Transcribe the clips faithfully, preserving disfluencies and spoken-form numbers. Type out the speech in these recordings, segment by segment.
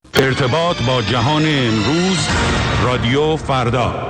ارتباط با جهان امروز، رادیو فردا.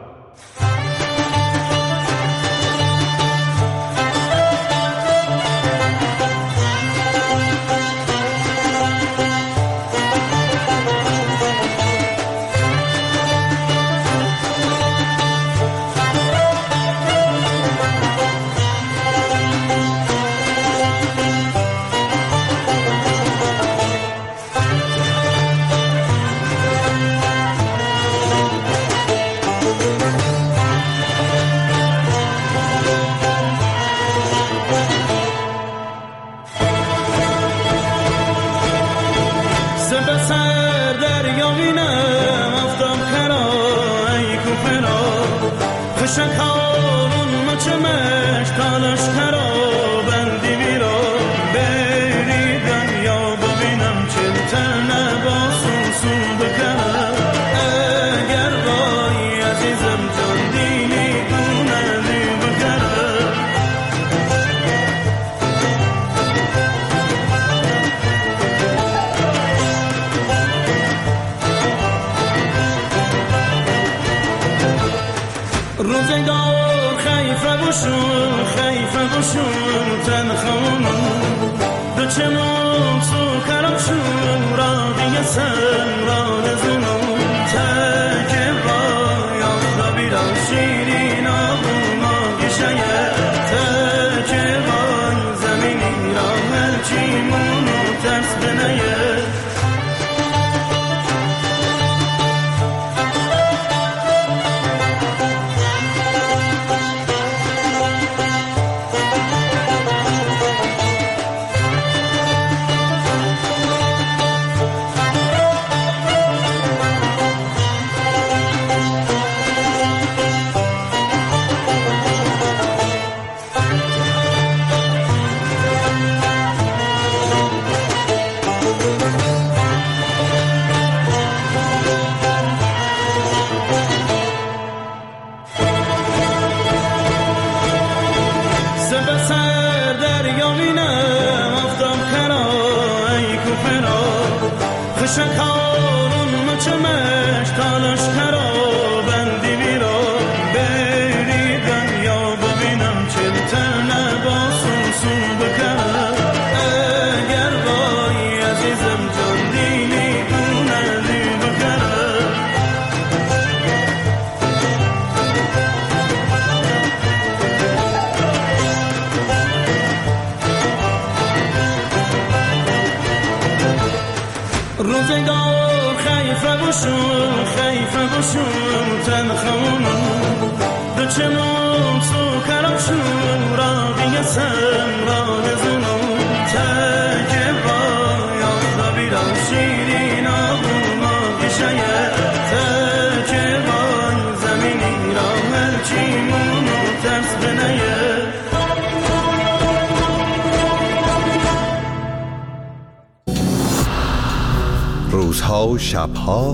روزها و شبها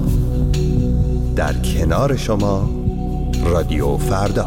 در کنار شما رادیو فردا.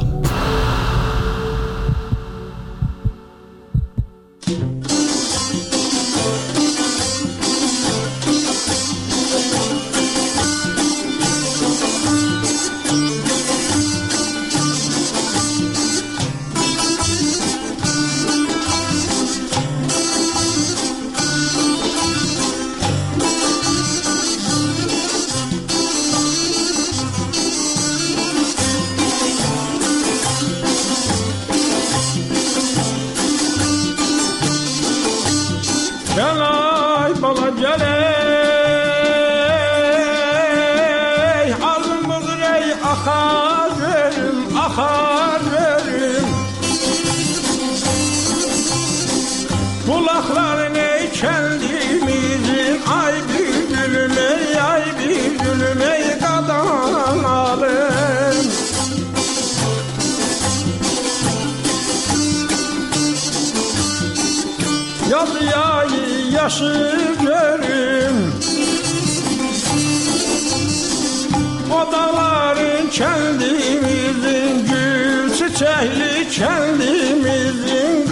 Odaların kendimizin, gül çiçekli kendimizin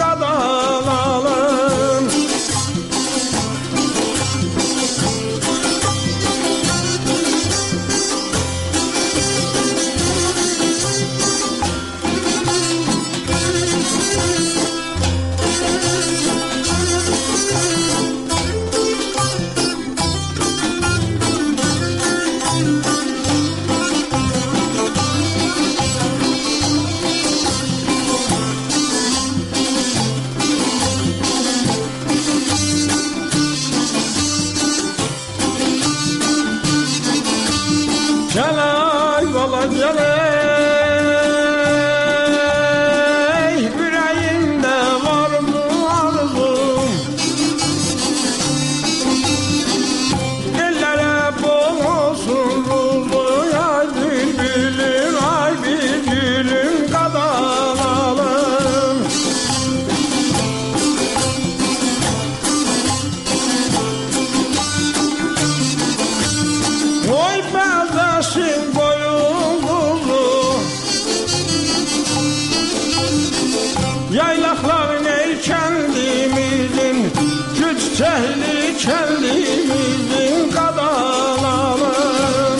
kadalalı. Gel ay bala gel ey, yüreğimde var mı arzum? Ellere bol olsun ruzu, ay bülbülüm, ay bülbülüm kadanalım. Oy bedesin boyun kuzu, yaylakların ey kendimizin, güç cehli kendimizin kadanalım.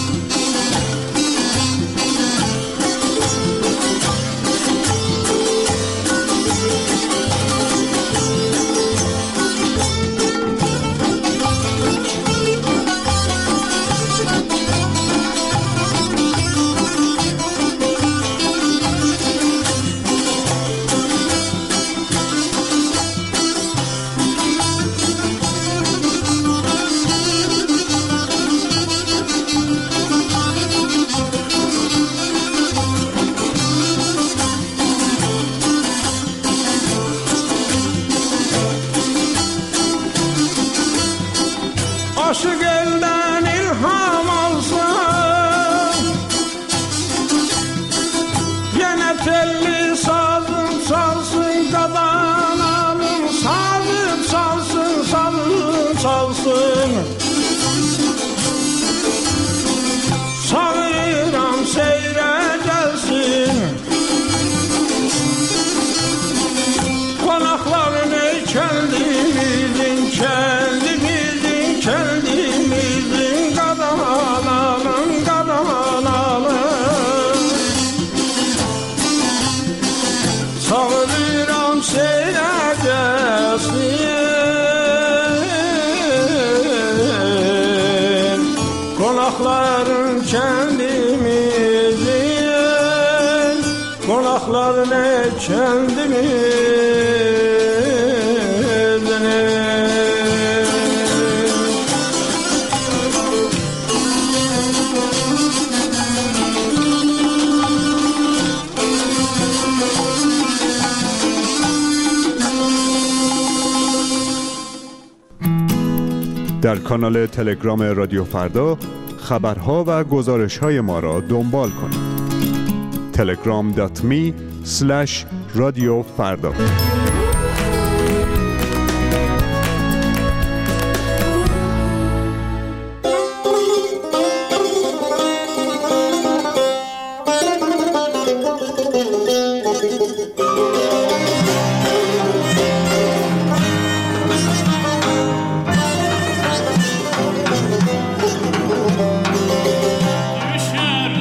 Aşık elden ilham alsın, yine telli sazım çalsın, kadanalım sazım çalsın, sazım çalsın. Sağıram seyre gelsin, konakların ey kendimizin, kendimizin, kendimizin kadanalım, kadanalım. Sağıram seyre gelsin, konakların kendimizin, konakların ey kendimizin. در کانال تلگرام رادیو فردا خبرها و گزارش‌های ما را دنبال کنید. تلگرام دات می اسلش رادیو فردا.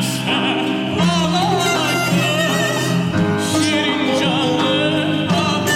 Şirin canlı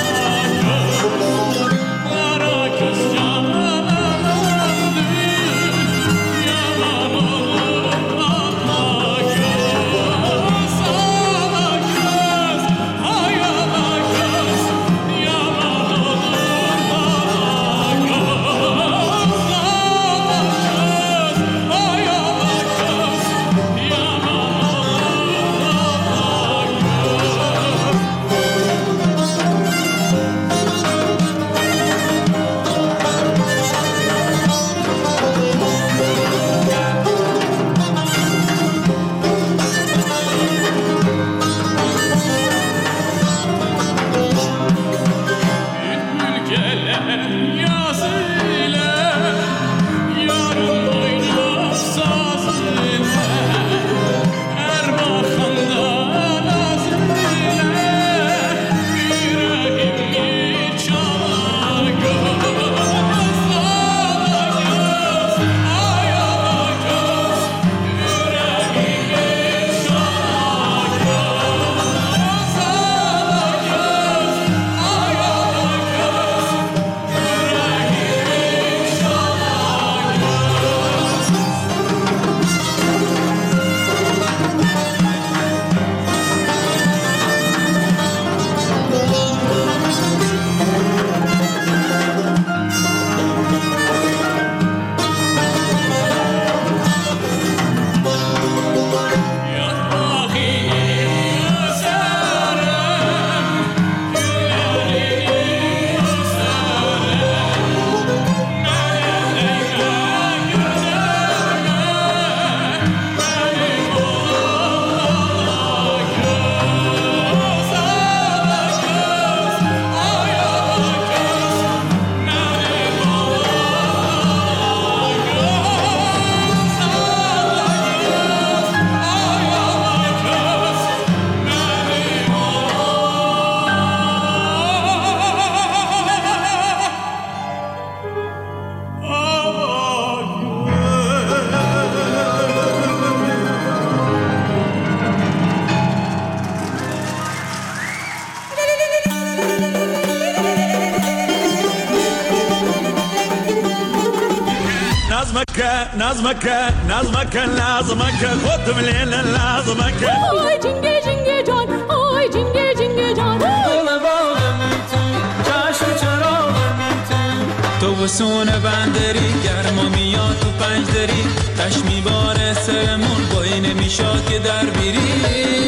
نظمك نظمك نظمك نظمك خد من نظمك آی جنگه جنگه جان آی جنگه جنگه جان گل باغم تو چشم چراغم تو تو وسون بندری گرما میاد تو پنج دری تش میباره سرمون بایی نمیشاد که در بیری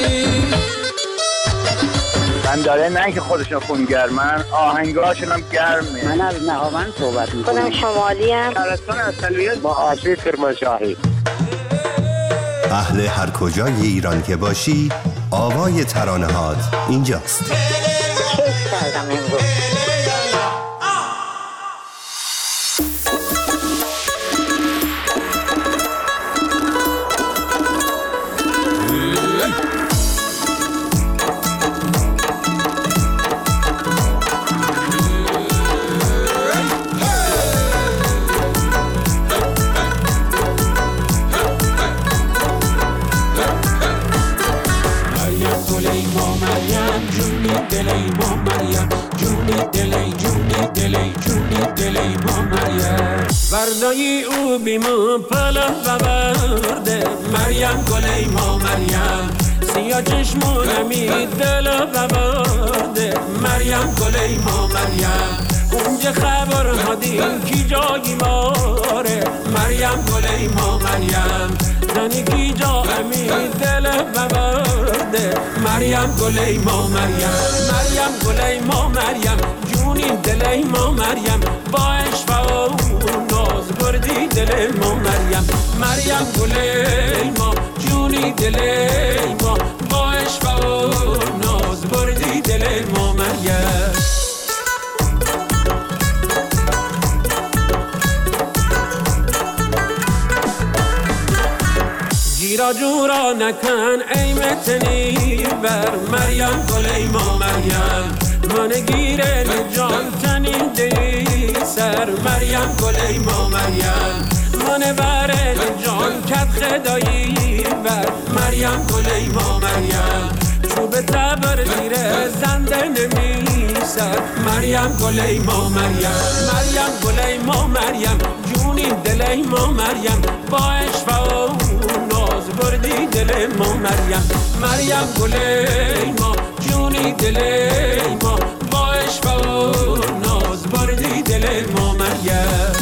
من داره نه که خودشون خونگرمن آهنگاشون هم گرمه. من از نهاوند صحبت میکنم. خودم شمالی ام. شهرستان اصلیت با آشی کرمانشاهی. اهل هر کجای ایران که باشی آوای ترانه‌هات اینجاست. کیف کردم امروز. وردایی او بیمو پله و برده مریم گلی ما مریم سیا چشمونمی دل و برده مریم گلی ما مریم اونجا خبر هدیم کی جایی ماره مریم گلی ما مریم زنی کی جا امی دل و برده مریم گلی ما مریم مریم گلی ما مریم جونی دلی ما مریم با عشق و ناز بردی دل ما مریم مریم گلی ما جونی دلی ما با عشق و ناز بردی دل ما مریم جیرا جورا نکن ای متنی بر مریم گلی ما مریم من گیره جان تنی دی سر مریم گلی ما مریم من بره جان کت خدایی بر مریم گلی ما مریم چوب تبر زیر زنده نمی سر مریم گلی ما مریم مریم گلی ما مریم جونی دلی ما مریم با عشق و ناز بردی دل ما مریم مریم گلی ما جونی دلی ما با عشق و ناز بردی دل ما مریم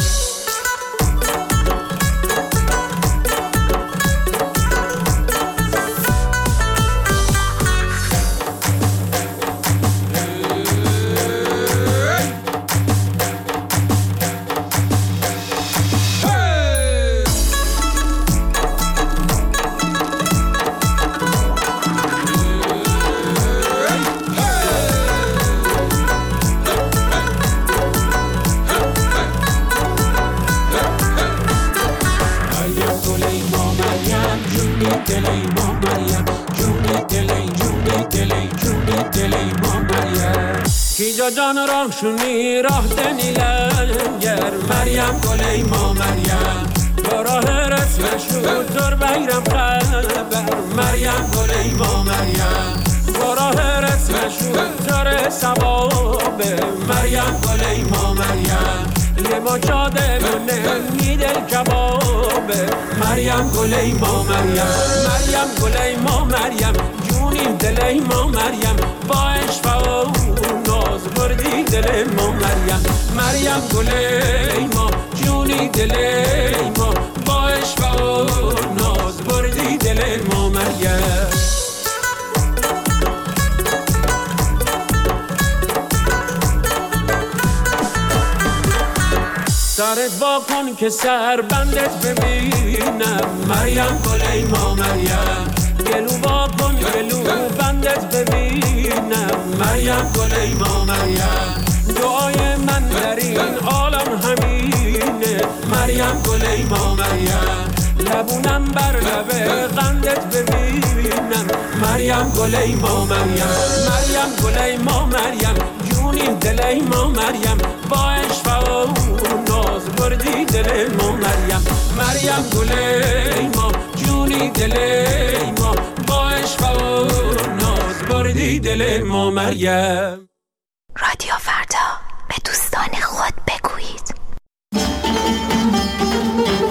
جان راه شونی راه دنیلنگر مریم گلی ما مریم با راه رسمشو تر بیرم خبر مریم گلی ما مریم با راه رسمشو تر سباب مریم گلی ما مریم یه ما چاده مونه میدل کباب مریم گلی ما مریم مریم گلی ما مریم جونی دلی ما مریم با عشق و ناز بردی دل ما مریم مریم گلی ما جونی دلی ما با عشق و ناز بردی دل ما مریم سرت با کن که سر بندت ببینم مریم گلی ما مریم گلو با کن گلو بندت ببینم مریم گلی ما مریم دعای من در این عالم همینه مریم گلی ما مریم لبونم بر لب قندت ببینم مریم گلی ما مریم مریم گلی ما مریم جونی دلی ما مریم با عشق و ناز بردی دل ما مریم مریم گلی ما جونی دلی ما با عشق و ناز بردی دل ما مریم. رادیو فردا به دوستان خود بگویید.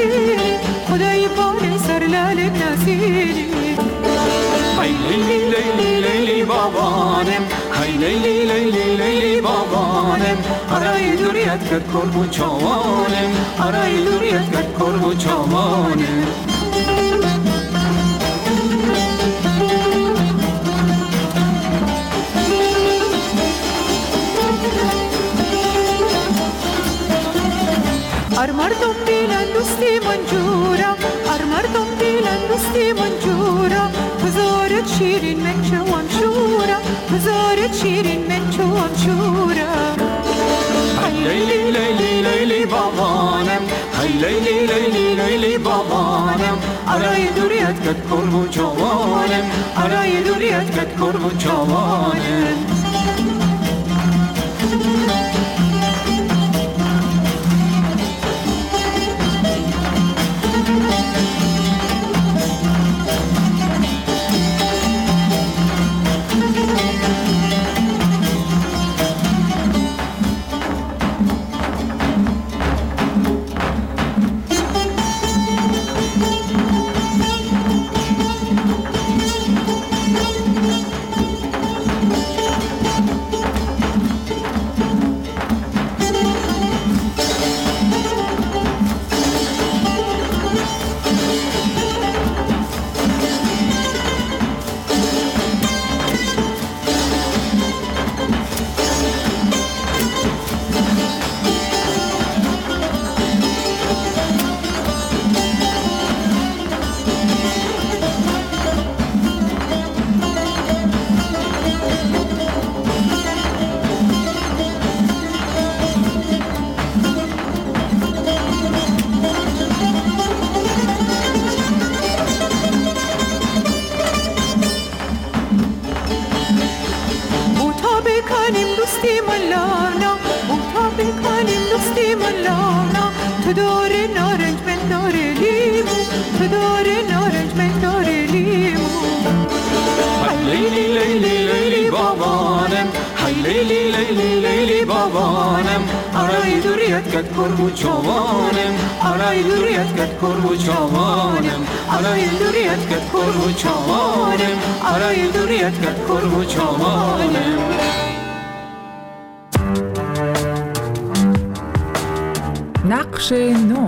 نسیری خدای باره سر لالک نسیری های لیلی لیلی لیلی بابانم های لیلی لیلی لیلی بابانم آرای دوریت کرد کربو چوانم آرای دوریت کرد کربو چوانم ار مردم بیلن دوستی منجورا ار مردم بیلن دوستی منجورا بزارت شیرین من چوام شورا بزارت شیرین من چوام شورا های لیلی لیلی لیلی بابانم های لیلی لیلی لیلی بابانم آرای دوریت کت کربو چوانم آرای دوریت کت کربو چوانم کربو چوانم آرای دوریت کت کربو چوانم آرای دوریت کت کربو چوانم آرای دوریت کت کربو چوانم نقش نو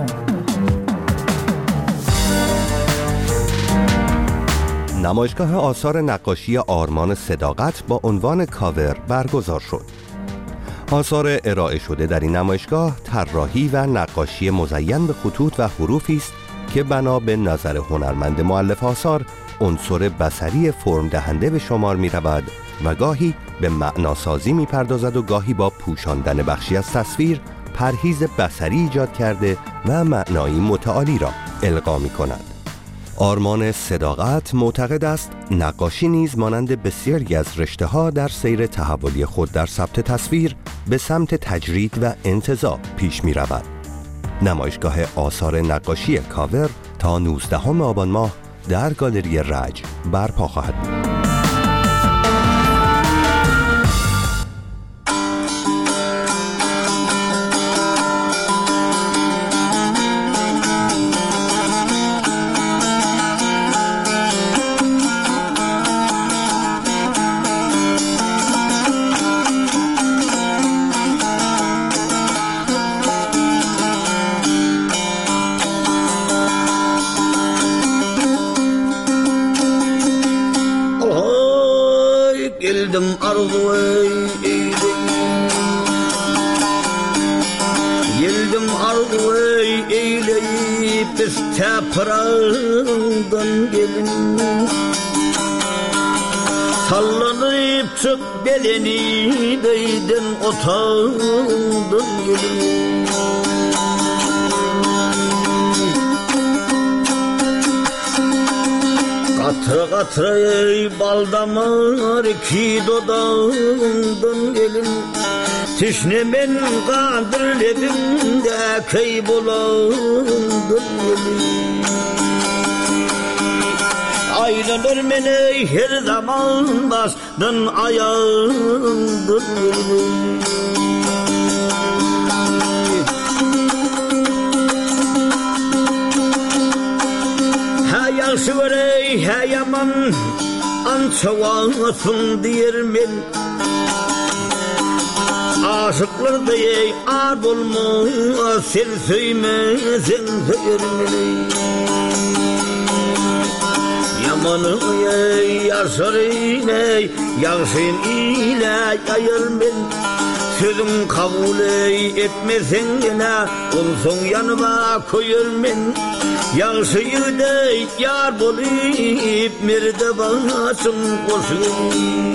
نمایشگاه آثار نقاشی آرمان صداقت با عنوان کاور برگزار شد. آثار ارائه شده در این نمایشگاه طراحی و نقاشی مزین به خطوط و حروفی است که بنا به نظر هنرمند مؤلف آثار عنصر بصری فرم دهنده به شمار می رود و گاهی به معناسازی می پردازد و گاهی با پوشاندن بخشی از تصویر پرهیز بصری ایجاد کرده و معنایی متعالی را القا می کند. آرمان صداقت معتقد است نقاشی نیز مانند بسیاری از رشته‌ها در سیر تحولی خود در ثبت تصویر به سمت تجرید و انتزاع پیش می رود. نمایشگاه آثار نقاشی کاور تا نوزدهم آبان ماه در گالری رج برپا خواهد بود. Geldim arzuya Geldim arzuya eyleyip İsteprandan gelin Sallanıp çık beleni Deyden otağından gelin Katra katra bal damar ki dodağından gelin Tişnemen kadir lebimde kaybolandan gelin Aylanır mene her zaman bastın ayağından gelin he yaman ançavasın diyermin aşıklar diye ar olmaz sen söymezsen söylermin yamanı yaşar ile yaşın ile yayırmin sözüm kabul etmesen gene olsun yanıma koyurmin yaşıyı da yar bulup merde basın koşun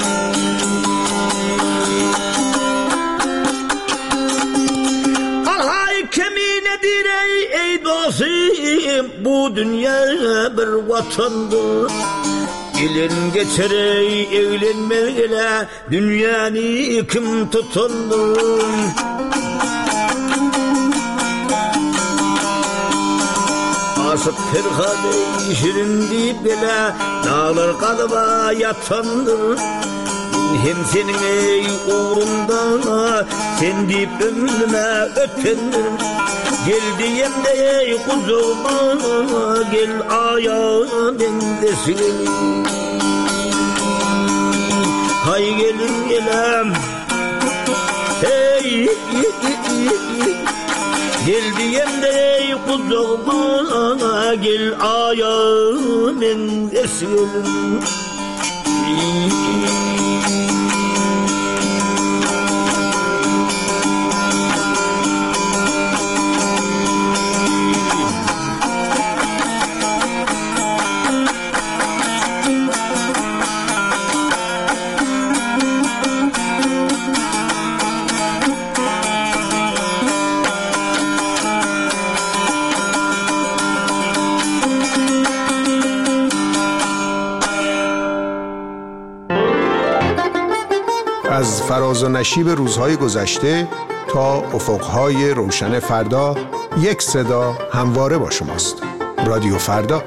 alhay keminedir ey, ey dostum bu dünya bir vatandır gelin geçer ey evlenmeyle dünyanı kim tutandır aşık Ferhade şirin deyip bile dağlar kalıba yatandır hem senin ey uğrunda sen deyip ömrüme ötendir gel diyem de ey kuzuma gel ayağa dendesin hay gelin gelem hey gel diyem de ey kuzuma gel ayağa dendesin از فراز و نشیب روزهای گذشته تا افقهای روشن فردا یک صدا همواره با شماست. رادیو فردا.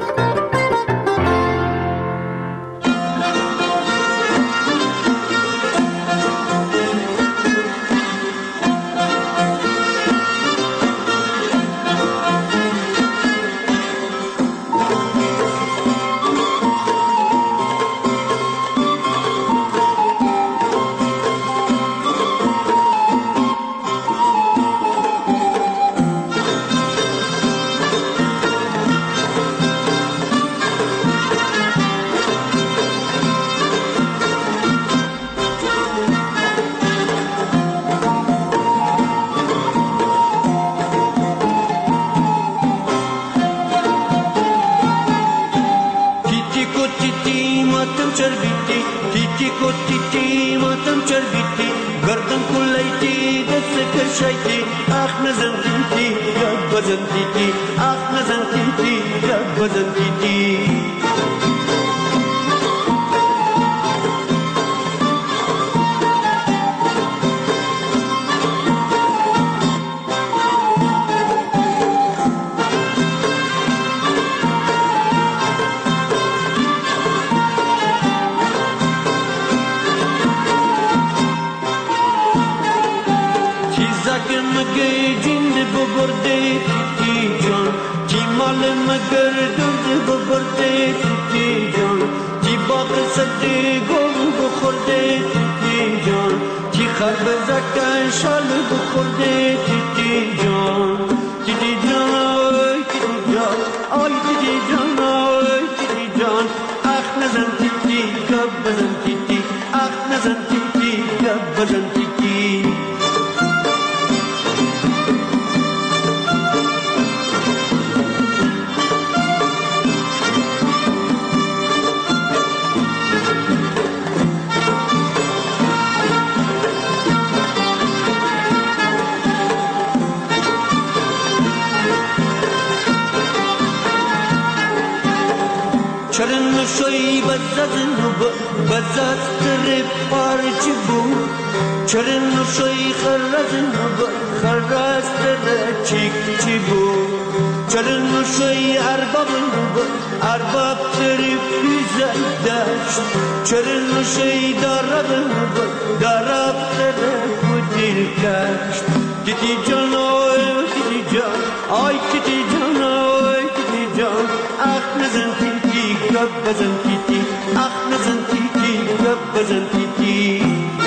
بزن تیتی اخ نزن تیتی گپ بزن تیتی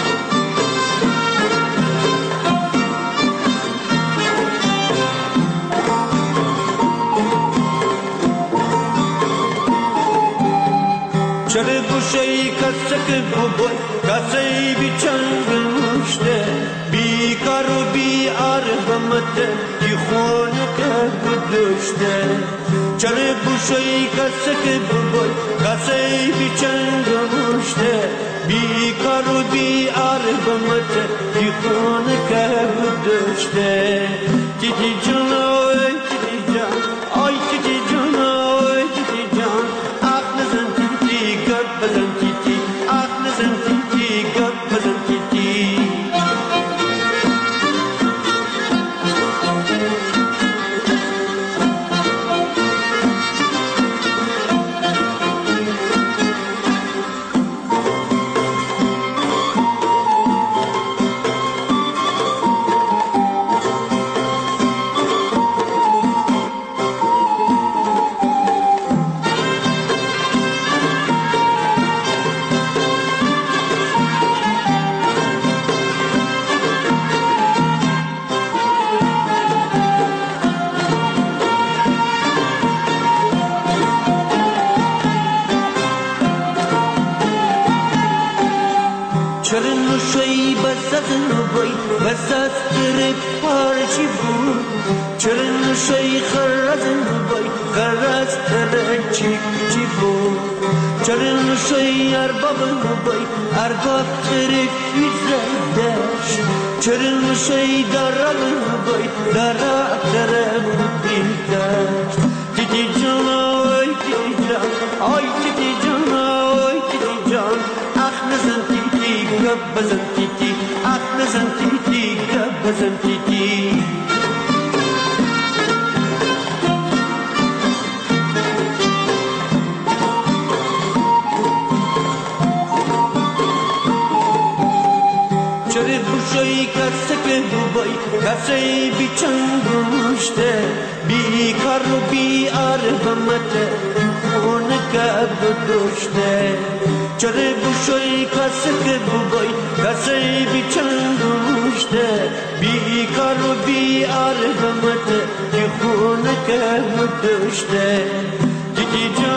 چرا گوشه‌ای کسک بوی کسی بی چنگ نوشته بیکار و بی آرامته کی خون که گذشته چرا گوشه‌ای کسک بوی کسی بی چنگ نوشته بیکار و بی آرامته کی خون که گذشته تیتی جان آی تیتی جان آی تیتی جان آی تیتی جان آخ نزن بزن تیتی آخ نزن تیتی گپ بزن تیتی چرا نوشی بس از نوی بس از تر پارچی بود چرا نوشی خر از نوی خر از تر چیک چی بود چرا نوشی ارباب نوی ارباب تر فیزدش چرا نوشی دارا نوی دارا تر بودیدش تیتی جان آی تیتی جان آی تیتی جان آی تیتی جان آخ نزن تیتی گپ بزن تیتی آخ نزن تیتی گپ بزن تیتی چرا گوشه‌ای کسک بوی کسی بی چنگ نوشته بیکار و بی آرامته خون که گذشته چرا گوشه‌ای کسک بوی کسی بی چنگ نوشته بیکار و بی آرامته خون که گذشته تیتی جان